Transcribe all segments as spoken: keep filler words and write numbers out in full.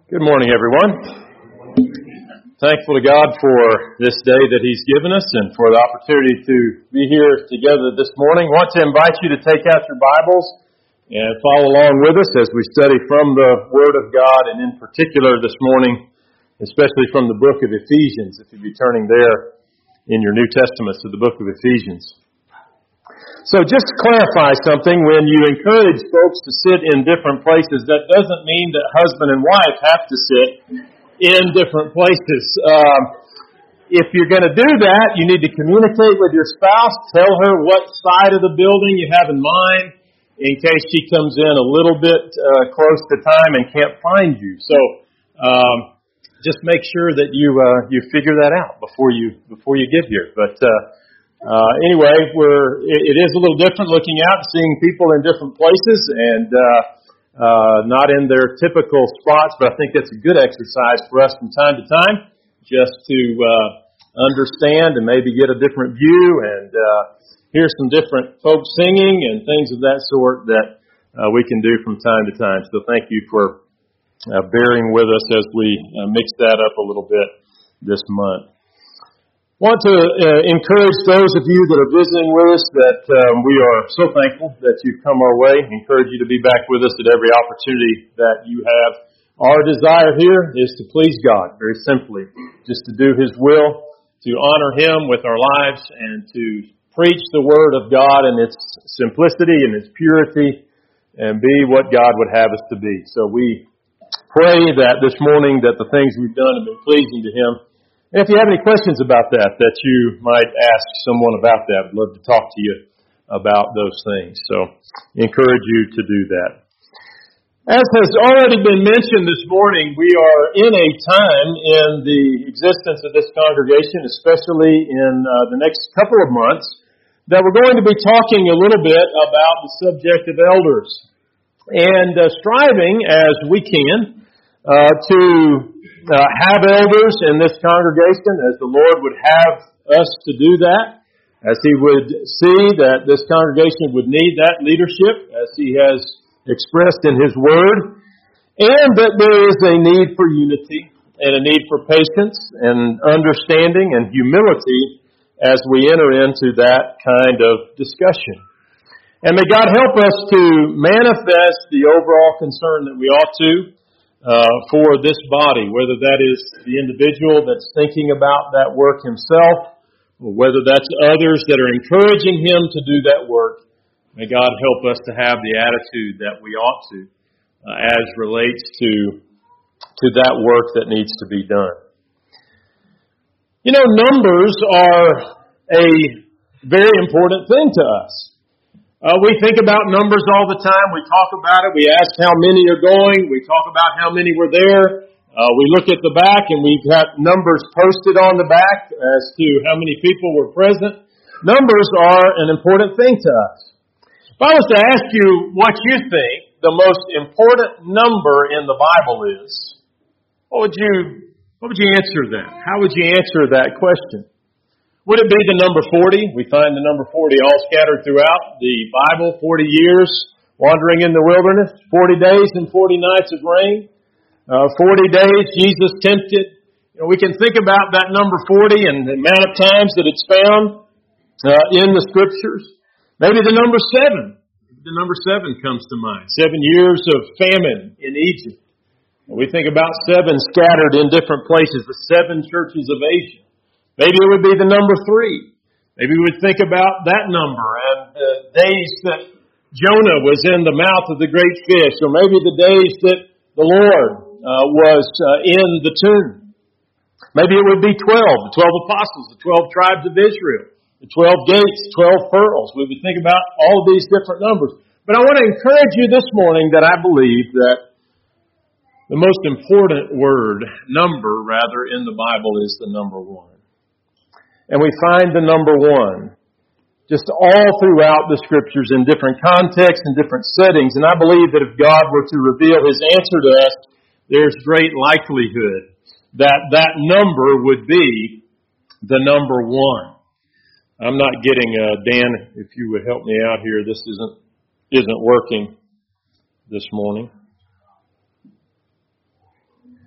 Good morning, everyone. Thankful to God for this day that He's given us and for the opportunity to be here together this morning. I want to invite you to take out your Bibles and follow along with us as we study from the Word of God, and in particular this morning, especially from the book of Ephesians, if you'd be turning there in your New Testament to the book of Ephesians. So just to clarify something, when you encourage folks to sit in different places, that doesn't mean that husband and wife have to sit in different places. Um, if you're going to do that, you need to communicate with your spouse, tell her what side of the building you have in mind, in case she comes in a little bit uh, close to time and can't find you. So um, just make sure that you uh, you figure that out before you before you get here. But uh, Uh, anyway, we're, it, it is a little different looking out and seeing people in different places and, uh, uh, not in their typical spots, but I think that's a good exercise for us from time to time, just to, uh, understand and maybe get a different view and, uh, hear some different folks singing and things of that sort that, uh, we can do from time to time. So thank you for, uh, bearing with us as we uh, mix that up a little bit this month. I want to uh, encourage those of you that are visiting with us that um, we are so thankful that you've come our way. I encourage you to be back with us at every opportunity that you have. Our desire here is to please God, very simply, just to do His will, to honor Him with our lives, and to preach the Word of God in its simplicity and its purity, and be what God would have us to be. So we pray that this morning that the things we've done have been pleasing to Him. And if you have any questions about that, that you might ask someone about that. I'd love to talk to you about those things. So I encourage you to do that. As has already been mentioned this morning, we are in a time in the existence of this congregation, especially in uh, the next couple of months, that we're going to be talking a little bit about the subject of elders. And uh, striving as we can uh, to Uh, have elders in this congregation as the Lord would have us to do that, as He would see that this congregation would need that leadership as He has expressed in His Word, and that there is a need for unity and a need for patience and understanding and humility as we enter into that kind of discussion. And may God help us to manifest the overall concern that we ought to Uh, for this body, whether that is the individual that's thinking about that work himself, or whether that's others that are encouraging him to do that work. May God help us to have the attitude that we ought to, uh, as relates to, to that work that needs to be done. You know, numbers are a very important thing to us. Uh, we think about numbers all the time. We talk about it. We ask how many are going. We talk about how many were there. Uh, we look at the back and we've got numbers posted on the back as to how many people were present. Numbers are an important thing to us. If I was to ask you what you think the most important number in the Bible is, what would you, what would you answer that? How would you answer that question? Would it be the number forty? We find the number forty all scattered throughout the Bible, forty years wandering in the wilderness, forty days and forty nights of rain, uh, forty days Jesus tempted. You know, we can think about that number forty and the amount of times that it's found uh, in the Scriptures. Maybe the number seven. The number seven comes to mind. Seven years of famine in Egypt. We think about seven scattered in different places, the seven churches of Asia. Maybe it would be the number three. Maybe we would think about that number and the days that Jonah was in the mouth of the great fish, or maybe the days that the Lord uh, was uh, in the tomb. Maybe it would be twelve, the twelve apostles, the twelve tribes of Israel, the twelve gates, twelve pearls. We would think about all of these different numbers. But I want to encourage you this morning that I believe that the most important word, number rather, in the Bible is the number one. And we find the number one just all throughout the Scriptures in different contexts and different settings. And I believe that if God were to reveal His answer to us, there's great likelihood that that number would be the number one. I'm not getting, uh, Dan, if you would help me out here, this isn't, isn't working this morning.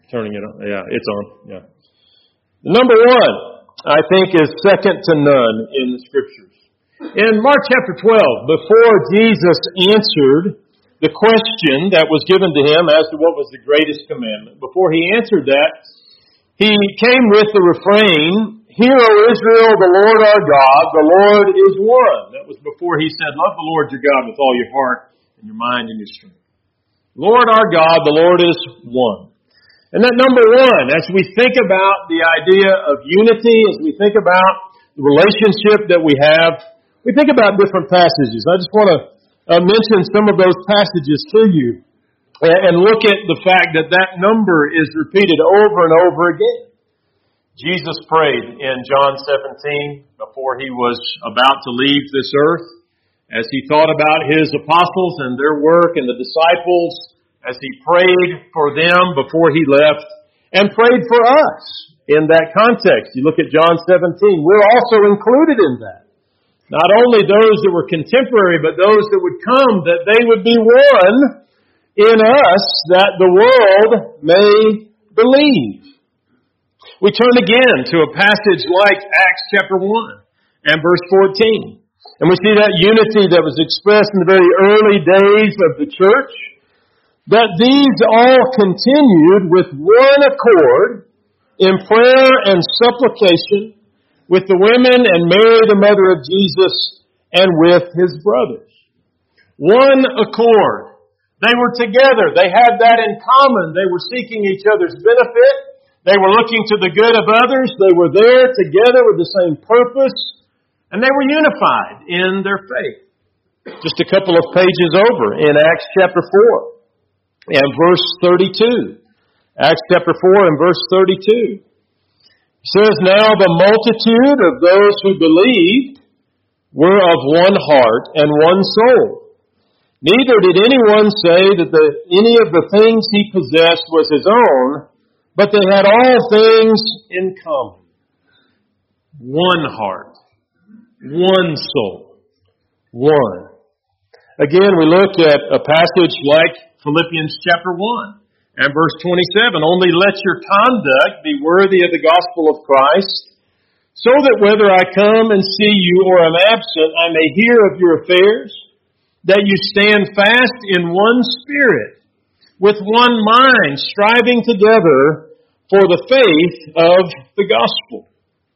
Turning it on. Yeah, it's on. Yeah. Number one, I think, is second to none in the Scriptures. In Mark chapter twelve, before Jesus answered the question that was given to him as to what was the greatest commandment, before he answered that, he came with the refrain, "Hear, O Israel, the Lord our God, the Lord is one." That was before he said, "Love the Lord your God with all your heart and your mind and your strength." Lord our God, the Lord is one. And that number one, as we think about the idea of unity, as we think about the relationship that we have, we think about different passages. I just want to uh, mention some of those passages to you and, and look at the fact that that number is repeated over and over again. Jesus prayed in John seventeen before he was about to leave this earth, as he thought about his apostles and their work and the disciples, as he prayed for them before he left, and prayed for us in that context. You look at John seventeen, we're also included in that. Not only those that were contemporary, but those that would come, that they would be one in us, that the world may believe. We turn again to a passage like Acts chapter one and verse fourteen. And we see that unity that was expressed in the very early days of the church, that these all continued with one accord in prayer and supplication with the women and Mary, the mother of Jesus, and with his brothers. One accord. They were together. They had that in common. They were seeking each other's benefit. They were looking to the good of others. They were there together with the same purpose. And they were unified in their faith. Just a couple of pages over in Acts chapter four. And verse thirty-two. Acts chapter four and verse thirty-two. It says, "Now the multitude of those who believed were of one heart and one soul. Neither did anyone say that the, any of the things he possessed was his own, but they had all things in common." One heart, one soul, one. Again, we look at a passage like Philippians chapter one and verse twenty-seven. "Only let your conduct be worthy of the gospel of Christ, so that whether I come and see you or am absent, I may hear of your affairs, that you stand fast in one spirit, with one mind, striving together for the faith of the gospel."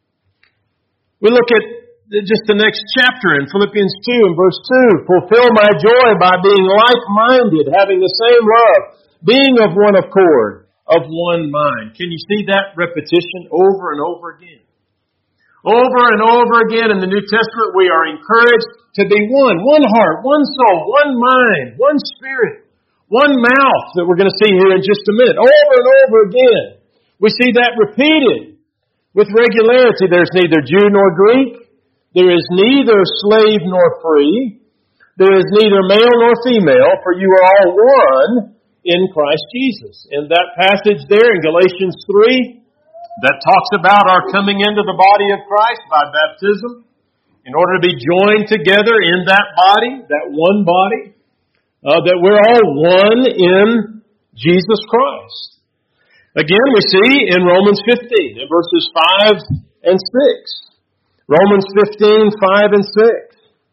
We look at just the next chapter in Philippians two and verse two. "Fulfill my joy by being like-minded, having the same love, being of one accord, of one mind." Can you see that repetition over and over again? Over and over again in the New Testament, we are encouraged to be one. One heart, one soul, one mind, one spirit, one mouth that we're going to see here in just a minute. Over and over again. We see that repeated with regularity. There's neither Jew nor Greek. There is neither slave nor free. There is neither male nor female, for you are all one in Christ Jesus. In that passage there in Galatians three, that talks about our coming into the body of Christ by baptism, in order to be joined together in that body, that one body, uh, that we're all one in Jesus Christ. Again, we see in Romans fifteen, in verses five and six. Romans fifteen, five and six.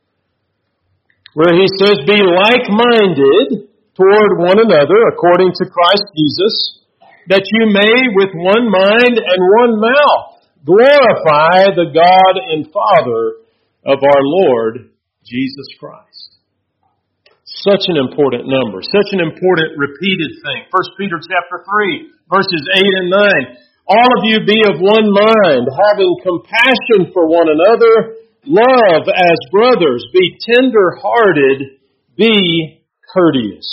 Where he says, "Be like-minded toward one another according to Christ Jesus, that you may with one mind and one mouth glorify the God and Father of our Lord Jesus Christ." Such an important number, such an important repeated thing. First Peter chapter three, verses eight and nine. "All of you be of one mind, having compassion for one another, love as brothers, be tender-hearted, be courteous."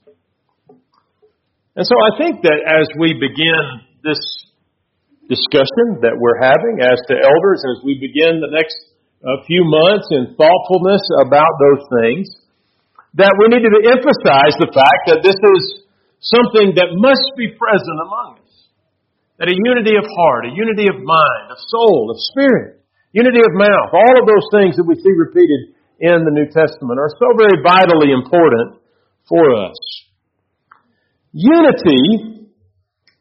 And so I think that as we begin this discussion that we're having as to elders, as we begin the next uh, few months in thoughtfulness about those things, that we need to emphasize the fact that this is something that must be present among us. That a unity of heart, a unity of mind, of soul, of spirit, unity of mouth, all of those things that we see repeated in the New Testament are so very vitally important for us. Unity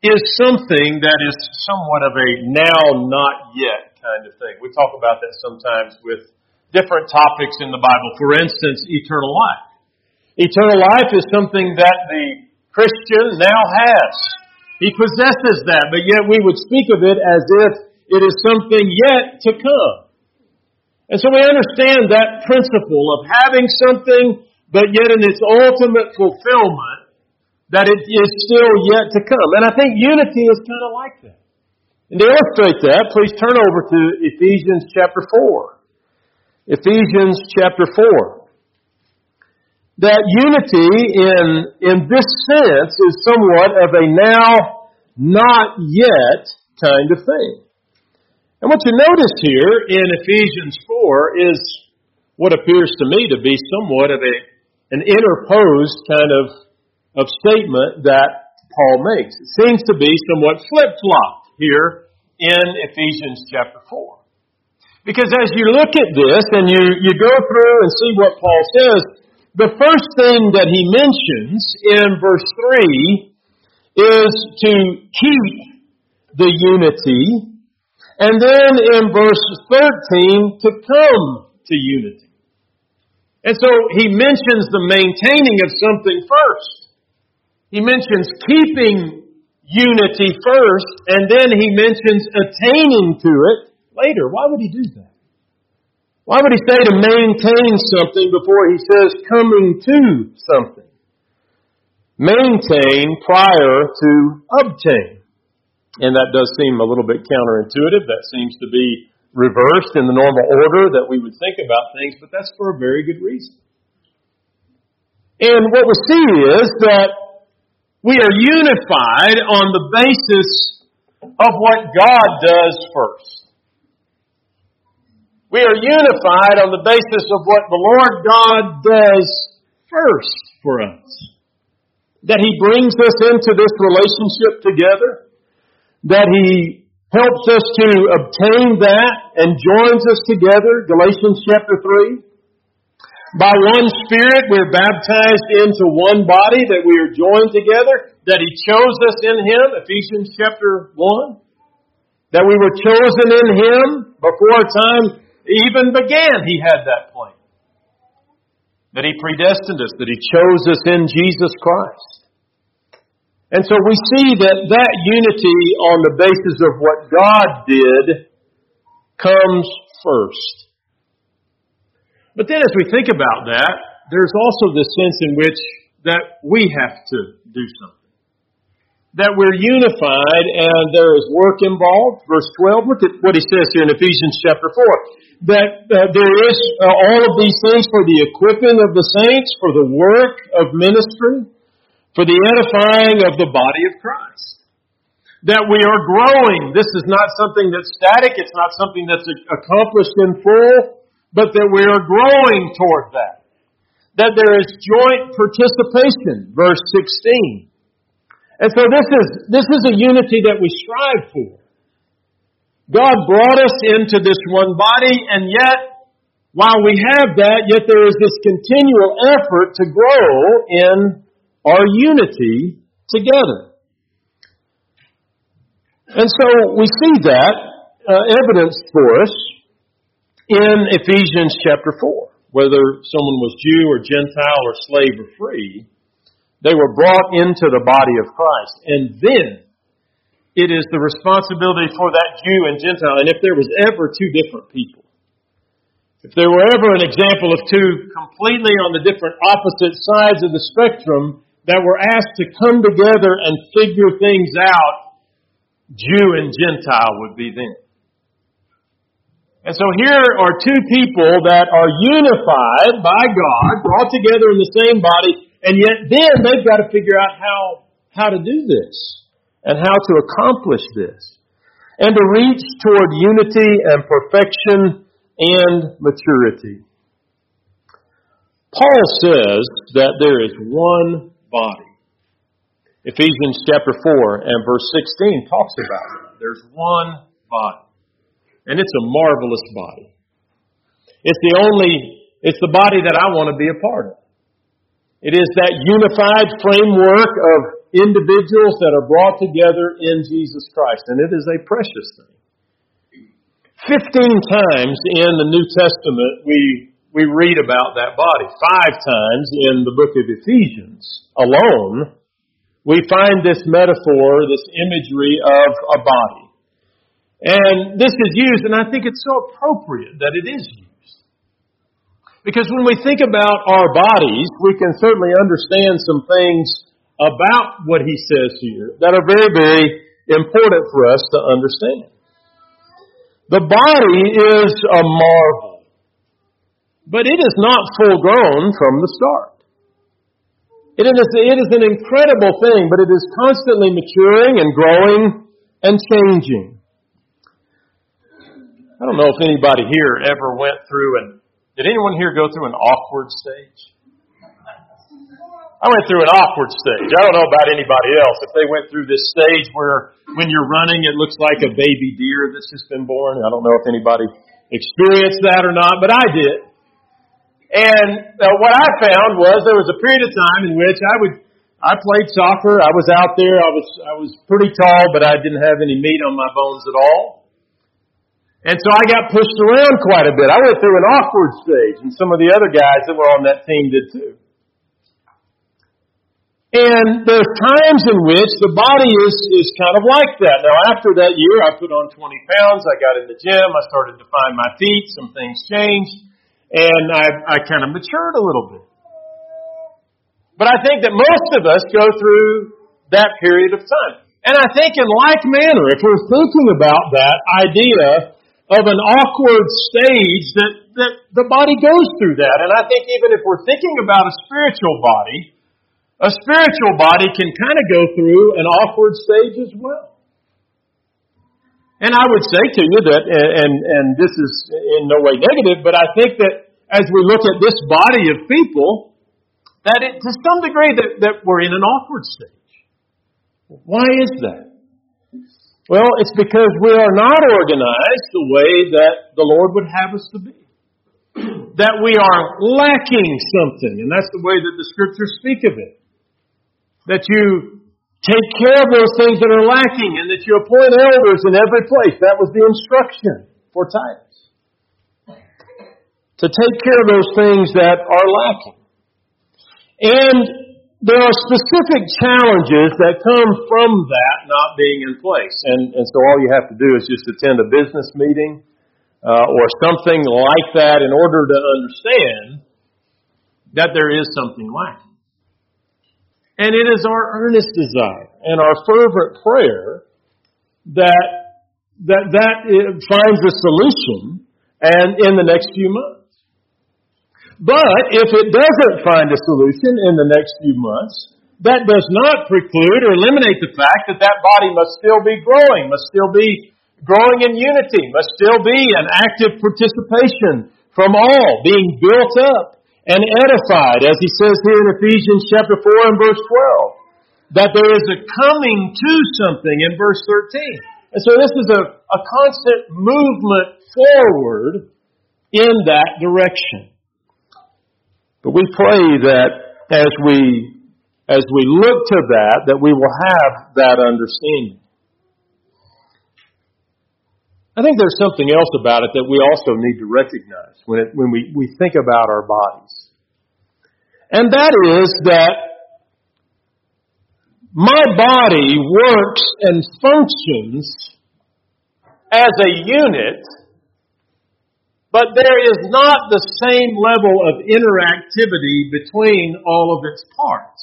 is something that is somewhat of a now, not yet kind of thing. We talk about that sometimes with different topics in the Bible. For instance, eternal life. Eternal life is something that the Christian now has. He possesses that, but yet we would speak of it as if it is something yet to come. And so we understand that principle of having something, but yet in its ultimate fulfillment, that it is still yet to come. And I think unity is kind of like that. And to illustrate that, please turn over to Ephesians chapter four. Ephesians chapter four. That unity in, in this sense is somewhat of a now, not yet kind of thing. And what you notice here in Ephesians four is what appears to me to be somewhat of a, an interposed kind of, of statement that Paul makes. It seems to be somewhat flip-flopped here in Ephesians chapter four. Because as you look at this and you, you go through and see what Paul says, the first thing that he mentions in verse three is to keep the unity. And then in verse thirteen, to come to unity. And so he mentions the maintaining of something first. He mentions keeping unity first, and then he mentions attaining to it later. Why would he do that? Why would he say to maintain something before he says coming to something? Maintain prior to obtain. And that does seem a little bit counterintuitive. That seems to be reversed in the normal order that we would think about things, but that's for a very good reason. And what we see is that we are unified on the basis of what God does first. We are unified on the basis of what the Lord God does first for us. That He brings us into this relationship together. That He helps us to obtain that and joins us together. Galatians chapter three. By one Spirit we're baptized into one body, that we are joined together. That He chose us in Him. Ephesians chapter one. That we were chosen in Him before time even began. He had that plan. That He predestined us. That He chose us in Jesus Christ. And so we see that that unity on the basis of what God did comes first. But then as we think about that, there's also the sense in which that we have to do something. That we're unified and there is work involved. Verse twelve, look at what he says here in Ephesians chapter four. That uh, there is uh, all of these things for the equipping of the saints, for the work of ministry, for the edifying of the body of Christ. That we are growing. This is not something that's static. It's not something that's accomplished in full, but that we are growing toward that. That there is joint participation. Verse sixteen. And so this is, this is a unity that we strive for. God brought us into this one body, and yet, while we have that, yet there is this continual effort to grow in our unity together. And so we see that uh, evidenced for us in Ephesians chapter four. Whether someone was Jew or Gentile or slave or free, they were brought into the body of Christ. And then it is the responsibility for that Jew and Gentile. And if there was ever two different people, if there were ever an example of two completely on the different opposite sides of the spectrum that were asked to come together and figure things out, Jew and Gentile would be them. And so here are two people that are unified by God, brought together in the same body, and yet then they've got to figure out how, how to do this and how to accomplish this and to reach toward unity and perfection and maturity. Paul says that there is one body. Ephesians chapter four and verse sixteen talks about it. There's one body. And it's a marvelous body. It's the only, it's the body that I want to be a part of. It is that unified framework of individuals that are brought together in Jesus Christ, and it is a precious thing. Fifteen times in the New Testament we we read about that body. Five times in the book of Ephesians alone, we find this metaphor, this imagery of a body. And this is used, and I think it's so appropriate that it is used. Because when we think about our bodies, we can certainly understand some things about what he says here that are very, very important for us to understand. The body is a marvel, but it is not full grown from the start. It is, it is an incredible thing, but it is constantly maturing and growing and changing. I don't know if anybody here ever went through an, did anyone here go through an awkward stage? I went through an awkward stage. I don't know about anybody else. If they went through this stage where when you're running, it looks like a baby deer that's just been born. I don't know if anybody experienced that or not, but I did. And uh, what I found was there was a period of time in which I would, I played soccer. I was out there. I was, I was pretty tall, but I didn't have any meat on my bones at all. And so I got pushed around quite a bit. I went through an awkward stage, and some of the other guys that were on that team did too. And there's times in which the body is, is kind of like that. Now, after that year, I put on twenty pounds. I got in the gym. I started to find my feet. Some things changed. And I, I kind of matured a little bit. But I think that most of us go through that period of time. And I think in like manner, if we're thinking about that idea of an awkward stage, that, that the body goes through that. And I think even if we're thinking about a spiritual body, a spiritual body can kind of go through an awkward stage as well. And I would say to you that, and, and this is in no way negative, but I think that as we look at this body of people, that it, to some degree that, that we're in an awkward stage. Why is that? Well, it's because we are not organized the way that the Lord would have us to be. That we are lacking something, and that's the way that the Scriptures speak of it. That you take care of those things that are lacking, and that you appoint elders in every place. That was the instruction for Titus. To take care of those things that are lacking. And there are specific challenges that come from that not being in place. And, and so all you have to do is just attend a business meeting uh, or something like that in order to understand that there is something lacking. And it is our earnest desire and our fervent prayer that that, that finds a solution and in the next few months. But if it doesn't find a solution in the next few months, that does not preclude or eliminate the fact that that body must still be growing, must still be growing in unity, must still be an active participation from all, being built up and edified, as he says here in Ephesians chapter four and verse twelve, that there is a coming to something in verse thirteen. And so this is a, a constant movement forward in that direction. But we pray that as we as we look to that, that we will have that understanding. I think there's something else about it that we also need to recognize when it, when we, we think about our bodies. And that is that my body works and functions as a unit, but there is not the same level of interactivity between all of its parts.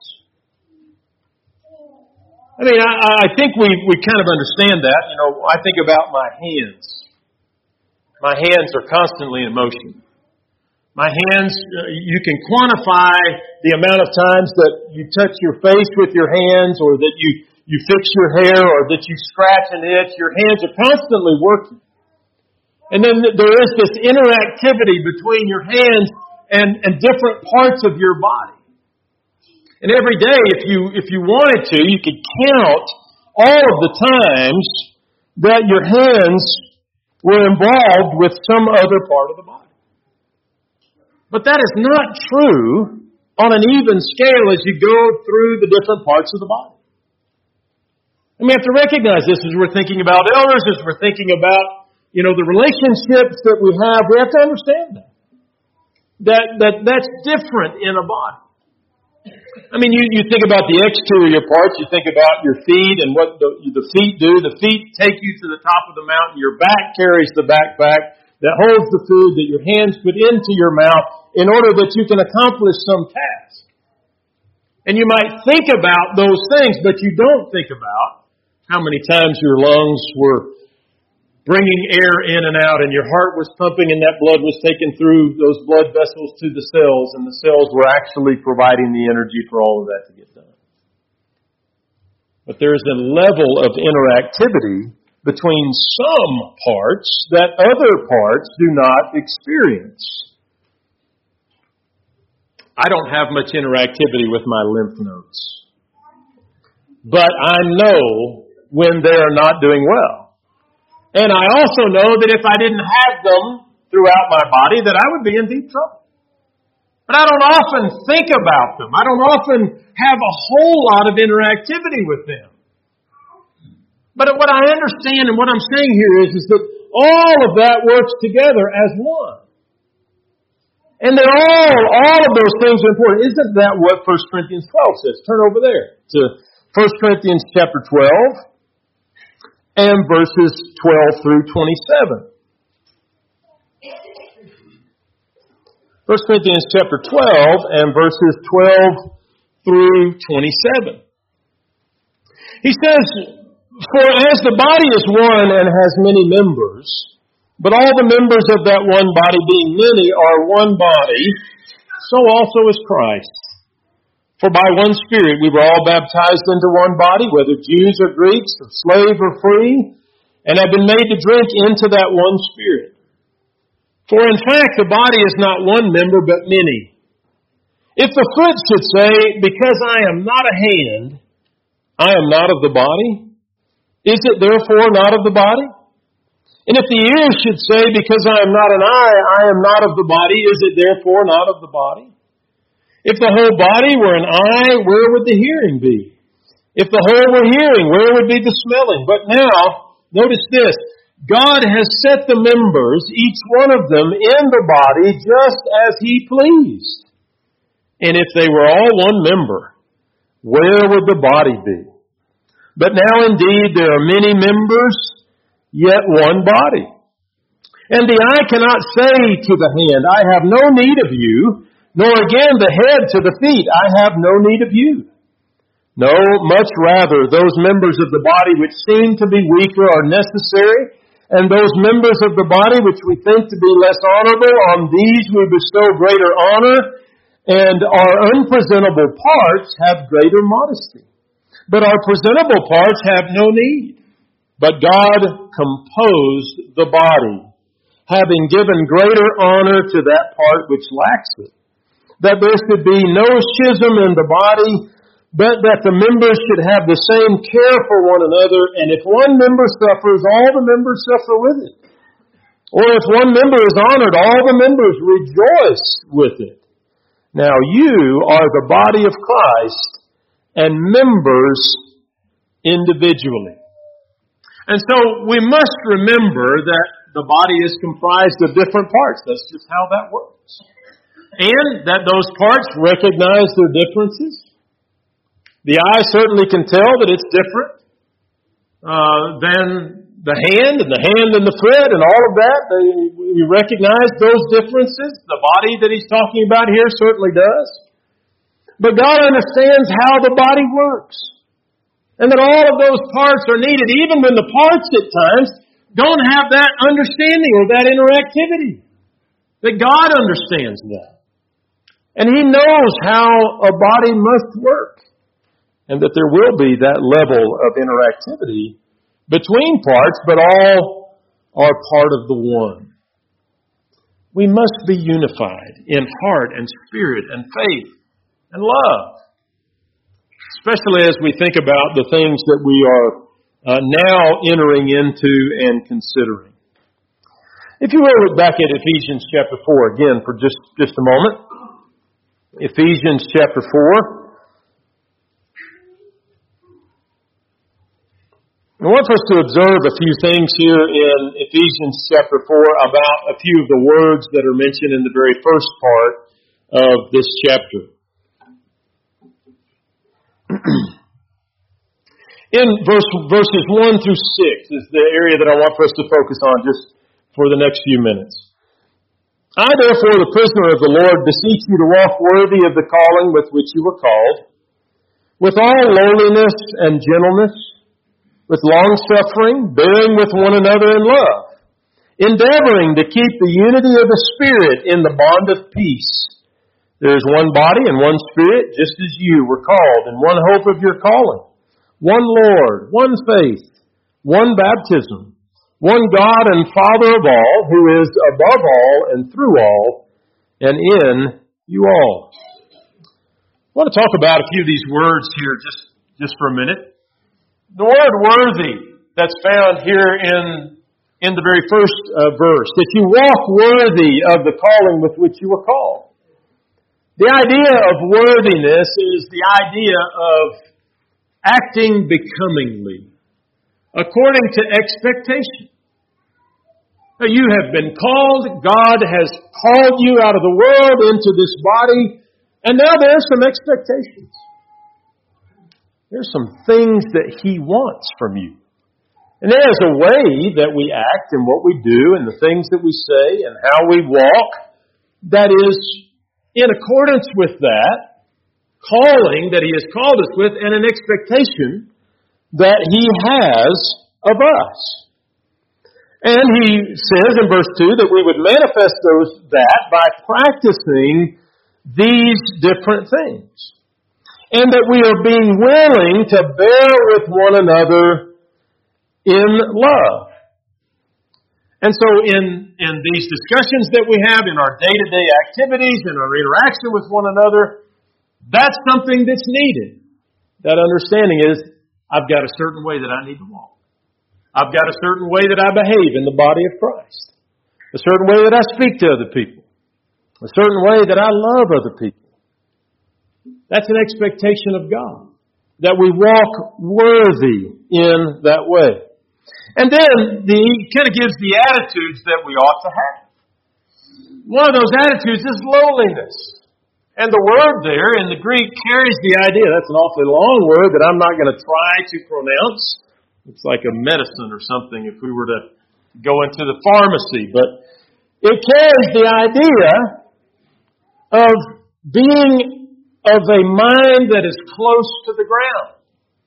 I mean, I, I think we, we kind of understand that. You know, I think about my hands. My hands are constantly in motion. My hands, you can quantify the amount of times that you touch your face with your hands, or that you, you fix your hair, or that you scratch an itch. Your hands are constantly working. And then there is this interactivity between your hands and, and different parts of your body. And every day, if you if you wanted to, you could count all of the times that your hands were involved with some other part of the body. But that is not true on an even scale as you go through the different parts of the body. And we have to recognize this as we're thinking about elders, as we're thinking about, you know, the relationships that we have. We have to understand that. That, that that's different in a body. I mean, you, you think about the exterior parts, you think about your feet and what the, the feet do. The feet take you to the top of the mountain. Your back carries the backpack that holds the food that your hands put into your mouth in order that you can accomplish some task. And you might think about those things, but you don't think about how many times your lungs were bringing air in and out, and your heart was pumping, and that blood was taken through those blood vessels to the cells, and the cells were actually providing the energy for all of that to get done. But there's a level of interactivity between some parts that other parts do not experience. I don't have much interactivity with my lymph nodes, but I know when they are not doing well. And I also know that if I didn't have them throughout my body, that I would be in deep trouble. But I don't often think about them. I don't often have a whole lot of interactivity with them. But what I understand and what I'm saying here is, is that all of that works together as one. And that all, all of those things are important. Isn't that what First Corinthians twelve says? Turn over there to First Corinthians chapter twelve. And verses twelve through twenty-seven. First Corinthians chapter twelve and verses twelve through twenty-seven. He says, "For as the body is one and has many members, but all the members of that one body being many are one body, so also is Christ. For by one Spirit we were all baptized into one body, whether Jews or Greeks, or slave or free, and have been made to drink into that one Spirit. For in fact the body is not one member, but many. If the foot should say, because I am not a hand, I am not of the body, is it therefore not of the body? And if the ear should say, because I am not an eye, I am not of the body, is it therefore not of the body? If the whole body were an eye, where would the hearing be? If the whole were hearing, where would be the smelling? But now, notice this, God has set the members, each one of them, in the body just as He pleased. And if they were all one member, where would the body be? But now indeed there are many members, yet one body. And the eye cannot say to the hand, I have no need of you, nor again the head to the feet, I have no need of you. No, much rather, those members of the body which seem to be weaker are necessary, and those members of the body which we think to be less honorable, on these we bestow greater honor, and our unpresentable parts have greater modesty. But our presentable parts have no need. But God composed the body, having given greater honor to that part which lacks it, that there should be no schism in the body, but that the members should have the same care for one another, and if one member suffers, all the members suffer with it. Or if one member is honored, all the members rejoice with it. Now you are the body of Christ, and members individually." And so we must remember that the body is comprised of different parts. That's just how that works. And that those parts recognize their differences. The eye certainly can tell that it's different uh, than the hand, and the hand and the foot, and all of that. They, we recognize those differences. The body that he's talking about here certainly does. But God understands how the body works. And that all of those parts are needed, even when the parts at times don't have that understanding or that interactivity. That God understands that. And He knows how a body must work. And that there will be that level of interactivity between parts, but all are part of the one. We must be unified in heart and spirit and faith and love. Especially as we think about the things that we are uh, now entering into and considering. If you will look back at Ephesians chapter four again for just, just a moment. Ephesians chapter four. I want for us to observe a few things here in Ephesians chapter four about a few of the words that are mentioned in the very first part of this chapter. In verse, verses one through six is the area that I want for us to focus on just for the next few minutes. I, therefore, the prisoner of the Lord, beseech you to walk worthy of the calling with which you were called, with all lowliness and gentleness, with long-suffering, bearing with one another in love, endeavoring to keep the unity of the Spirit in the bond of peace. There is one body and one Spirit, just as you were called, and one hope of your calling, one Lord, one faith, one baptism, one God and Father of all, who is above all and through all, and in you all. I want to talk about a few of these words here just, just for a minute. The word worthy that's found here in, in the very first uh, verse, that you walk worthy of the calling with which you were called. The idea of worthiness is the idea of acting becomingly, according to expectation. Now, you have been called, God has called you out of the world into this body, and now there are some expectations. There's some things that He wants from you. And there's a way that we act and what we do and the things that we say and how we walk that is in accordance with that calling that He has called us with and an expectation that He has of us. And He says in verse two that we would manifest those that by practicing these different things. And that we are being willing to bear with one another in love. And so in, in these discussions that we have, in our day-to-day activities, in our interaction with one another, that's something that's needed. That understanding is, I've got a certain way that I need to walk. I've got a certain way that I behave in the body of Christ. A certain way that I speak to other people. A certain way that I love other people. That's an expectation of God, that we walk worthy in that way. And then the, he kind of gives the attitudes that we ought to have. One of those attitudes is lowliness. And the word there in the Greek carries the idea, that's an awfully long word that I'm not going to try to pronounce. It's like a medicine or something if we were to go into the pharmacy. But it carries the idea of being of a mind that is close to the ground.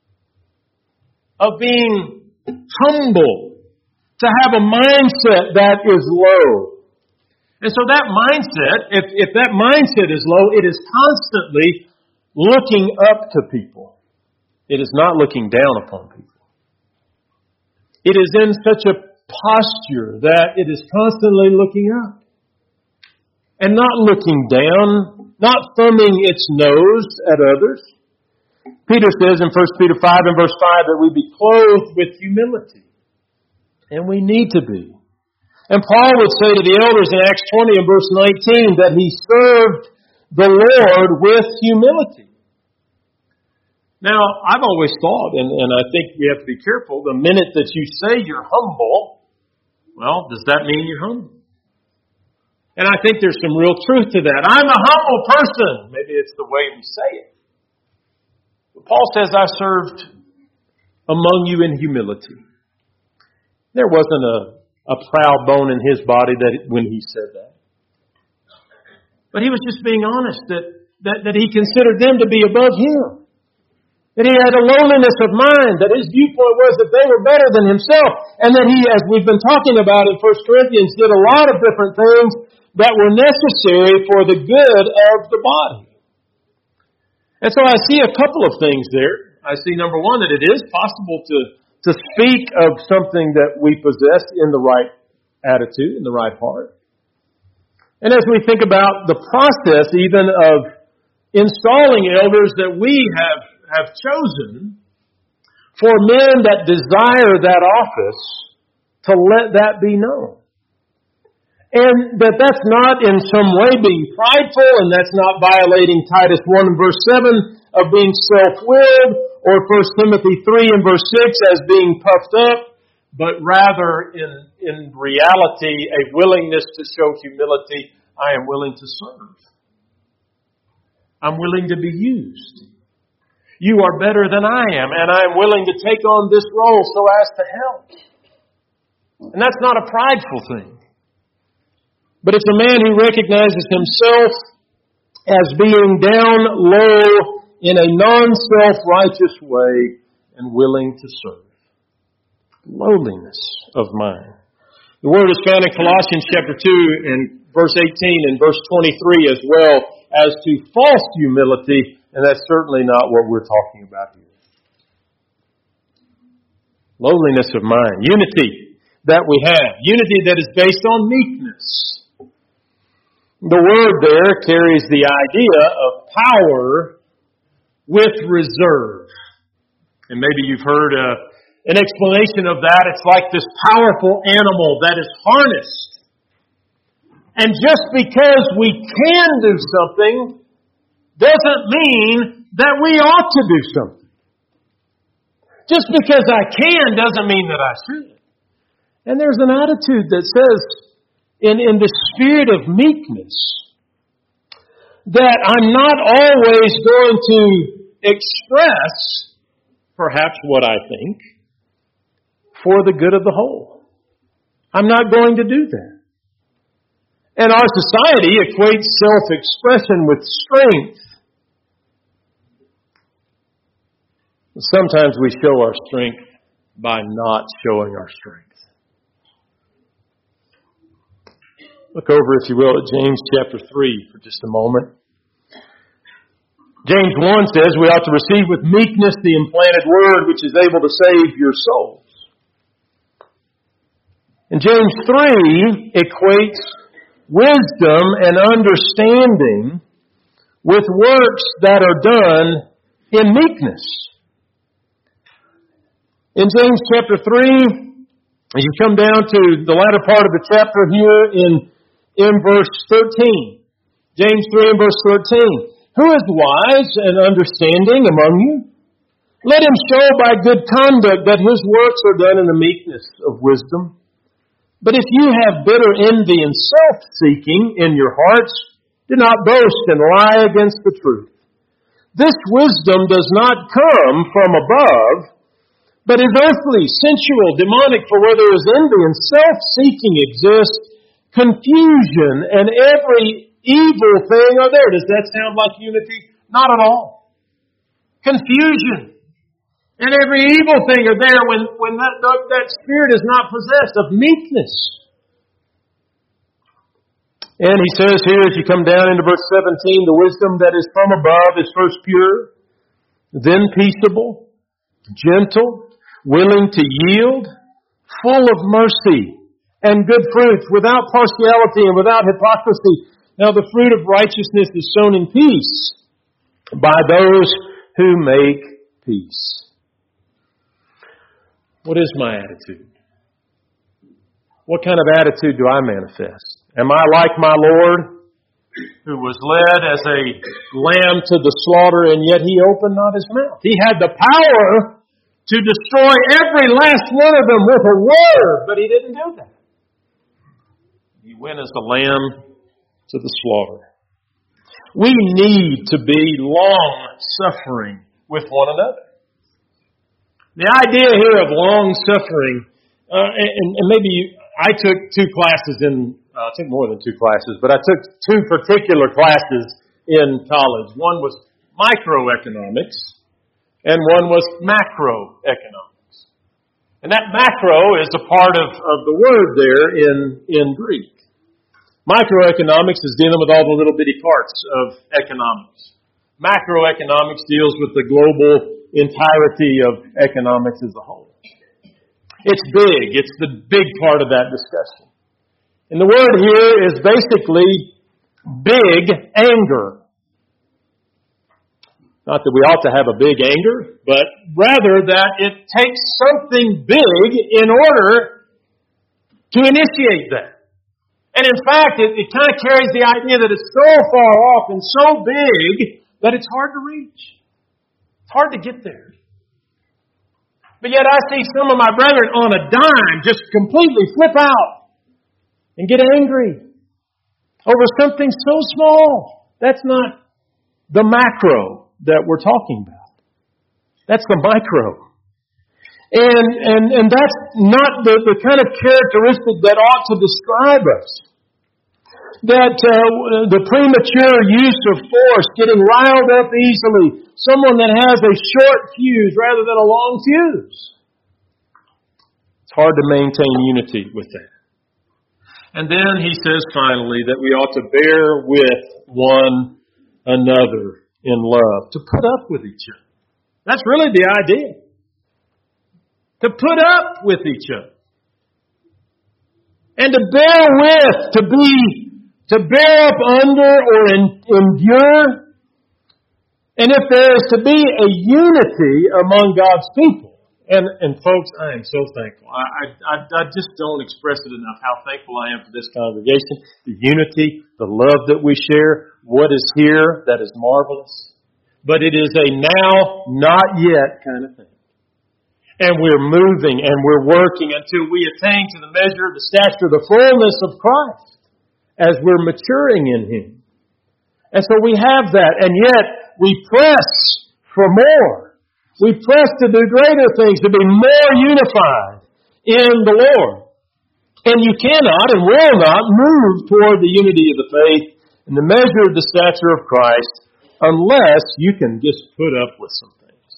Of being humble. To have a mindset that is low. And so that mindset, if, if that mindset is low, it is constantly looking up to people. It is not looking down upon people. It is in such a posture that it is constantly looking up. And not looking down, not thumbing its nose at others. Peter says in First Peter five and verse five that we be clothed with humility. And we need to be. And Paul would say to the elders in Acts twenty and verse nineteen that he served the Lord with humility. Now, I've always thought, and, and I think we have to be careful, the minute that you say you're humble, well, does that mean you're humble? And I think there's some real truth to that. I'm a humble person. Maybe it's the way we say it. But Paul says, I served among you in humility. There wasn't a, a proud bone in his body that when he said that. But he was just being honest that, that, that he considered them to be above him. That he had a lowliness of mind, that his viewpoint was that they were better than himself, and that he, as we've been talking about in First Corinthians, did a lot of different things that were necessary for the good of the body. And so I see a couple of things there. I see, number one, that it is possible to, to speak of something that we possess in the right attitude, in the right heart. And as we think about the process even of installing elders that we have have chosen for men that desire that office to let that be known. And that that's not in some way being prideful, and that's not violating Titus one and verse seven of being self-willed, or First Timothy three and verse six as being puffed up, but rather in, in reality a willingness to show humility. I am willing to serve. I'm willing to be used. You are better than I am, and I am willing to take on this role so as to help. And that's not a prideful thing. But it's a man who recognizes himself as being down low in a non-self-righteous way and willing to serve. Lowliness of mind. The word is found in Colossians chapter two and verse eighteen and verse twenty-three as well as to false humility, and that's certainly not what we're talking about here. Lowliness of mind. Unity that we have. Unity that is based on meekness. The word there carries the idea of power with reserve. And maybe you've heard uh, an explanation of that. It's like this powerful animal that is harnessed. And just because we can do something doesn't mean that we ought to do something. Just because I can doesn't mean that I should. And there's an attitude that says, in, in the spirit of meekness, that I'm not always going to express perhaps what I think for the good of the whole. I'm not going to do that. And our society equates self-expression with strength. Sometimes we show our strength by not showing our strength. Look over, if you will, at James chapter three for just a moment. James one says we ought to receive with meekness the implanted word which is able to save your souls. And James three equates wisdom and understanding with works that are done in meekness. In James chapter three, as you come down to the latter part of the chapter here in In verse thirteen, James three and verse thirteen, who is wise and understanding among you? Let him show by good conduct that his works are done in the meekness of wisdom. But if you have bitter envy and self-seeking in your hearts, do not boast and lie against the truth. This wisdom does not come from above, but is earthly, sensual, demonic. For where there is envy and self-seeking exists, confusion and every evil thing are there. Does that sound like unity? Not at all. Confusion and every evil thing are there when, when that, that spirit is not possessed of meekness. And he says here, as you come down into verse seventeen, the wisdom that is from above is first pure, then peaceable, gentle, willing to yield, full of mercy and good fruits, without partiality and without hypocrisy. Now the fruit of righteousness is sown in peace by those who make peace. What is my attitude? What kind of attitude do I manifest? Am I like my Lord, who was led as a lamb to the slaughter, and yet he opened not his mouth? He had the power to destroy every last one of them with a word, but he didn't do that. He went as a lamb to the slaughter. We need to be long-suffering with one another. The idea here of long-suffering, uh, and, and maybe you, I took two classes in, uh, I took more than two classes, but I took two particular classes in college. One was microeconomics, and one was macroeconomics. And that macro is a part of, of the word there in, in Greek. Microeconomics is dealing with all the little bitty parts of economics. Macroeconomics deals with the global entirety of economics as a whole. It's big. It's the big part of that discussion. And the word here is basically big anger. Not that we ought to have a big anger, but rather that it takes something big in order to initiate that. And in fact, it, it kind of carries the idea that it's so far off and so big that it's hard to reach. It's hard to get there. But yet I see some of my brethren on a dime just completely flip out and get angry over something so small. That's not the macro that we're talking about. That's the micro. And, and, and that's not the, the kind of characteristic that ought to describe us. That uh, the premature use of force, getting riled up easily, someone that has a short fuse rather than a long fuse. It's hard to maintain unity with that. And then he says finally that we ought to bear with one another in love, to put up with each other. That's really the idea. To put up with each other. And to bear with, to be To bear up under or in, endure. And if there is to be a unity among God's people. And, and folks, I am so thankful. I, I, I just don't express it enough how thankful I am for this congregation. The unity, the love that we share. What is here that is marvelous. But it is a now, not yet kind of thing. And we're moving and we're working until we attain to the measure, the stature, the fullness of Christ. As we're maturing in Him. And so we have that, and yet we press for more. We press to do greater things, to be more unified in the Lord. And you cannot and will not move toward the unity of the faith and the measure of the stature of Christ unless you can just put up with some things.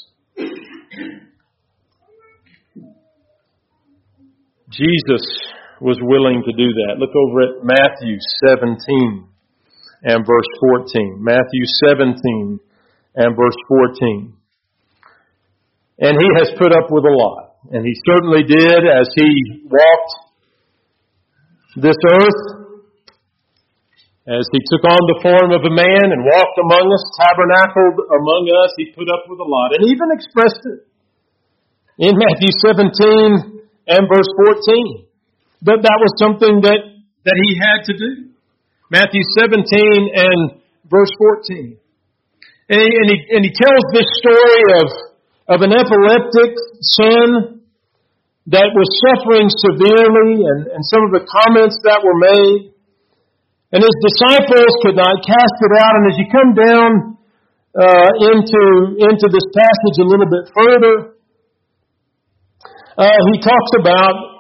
Jesus was willing to do that. Look over at Matthew seventeen and verse fourteen. Matthew seventeen and verse fourteen. And He has put up with a lot. And He certainly did as He walked this earth. As He took on the form of a man and walked among us, tabernacled among us, He put up with a lot. And even expressed it in Matthew seventeen and verse fourteen. But that was something that, that He had to do. Matthew seventeen and verse fourteen. And he, and he, and he tells this story of, of an epileptic son that was suffering severely and, and some of the comments that were made. And His disciples could not cast it out. And as you come down uh, into, into this passage a little bit further, uh, he talks about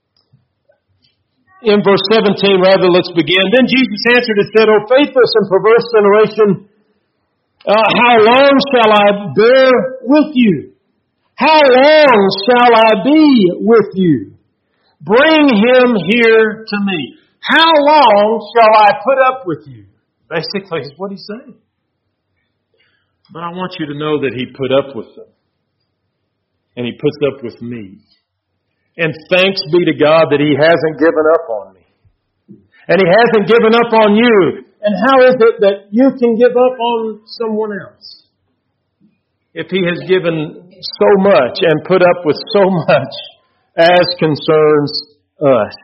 in verse seventeen, rather, let's begin. Then Jesus answered and said, O faithless and perverse generation, uh, how long shall I bear with you? How long shall I be with you? Bring him here to me. How long shall I put up with you? Basically, is what He's saying. But I want you to know that He put up with them. And He puts up with me. And thanks be to God that He hasn't given up on me. And He hasn't given up on you. And how is it that you can give up on someone else? If He has given so much and put up with so much as concerns us.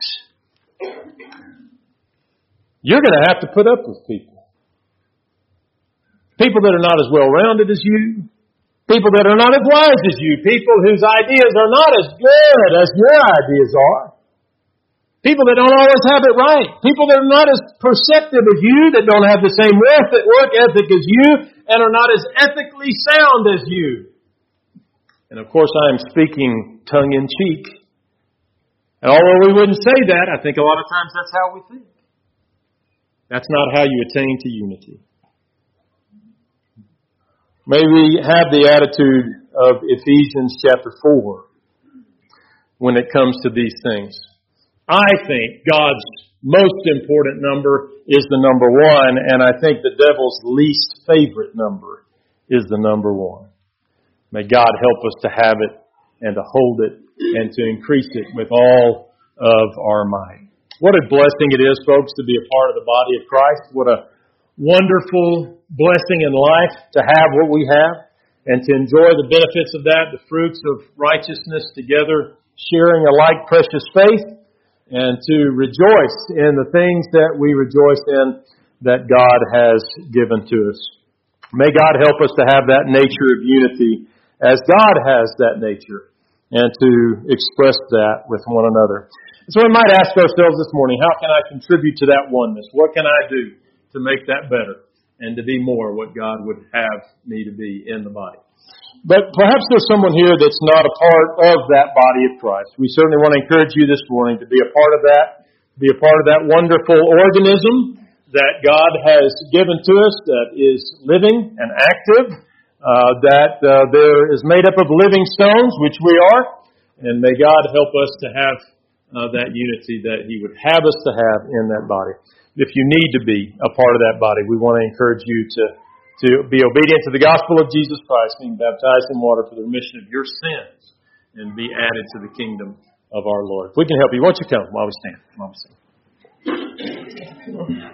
You're going to have to put up with people. People that are not as well-rounded as you. People that are not as wise as you. People whose ideas are not as good as your ideas are. People that don't always have it right. People that are not as perceptive as you, that don't have the same work ethic as you, and are not as ethically sound as you. And of course, I am speaking tongue-in-cheek. And although we wouldn't say that, I think a lot of times that's how we think. That's not how you attain to unity. May we have the attitude of Ephesians chapter four when it comes to these things. I think God's most important number is the number one, and I think the devil's least favorite number is the number one. May God help us to have it and to hold it and to increase it with all of our might. What a blessing it is, folks, to be a part of the body of Christ. What a wonderful blessing in life to have what we have and to enjoy the benefits of that, the fruits of righteousness together, sharing a like precious faith, and to rejoice in the things that we rejoice in that God has given to us. May God help us to have that nature of unity as God has that nature and to express that with one another. So we might ask ourselves this morning, how can I contribute to that oneness? What can I do to make that better and to be more what God would have me to be in the body? But perhaps there's someone here that's not a part of that body of Christ. We certainly want to encourage you this morning to be a part of that, be a part of that wonderful organism that God has given to us that is living and active, uh, that uh, there is made up of living stones, which we are, and may God help us to have uh, that unity that He would have us to have in that body. If you need to be a part of that body, we want to encourage you to to be obedient to the gospel of Jesus Christ, being baptized in water for the remission of your sins, and be added to the kingdom of our Lord. If we can help you, won't you come while we stand? While we stand.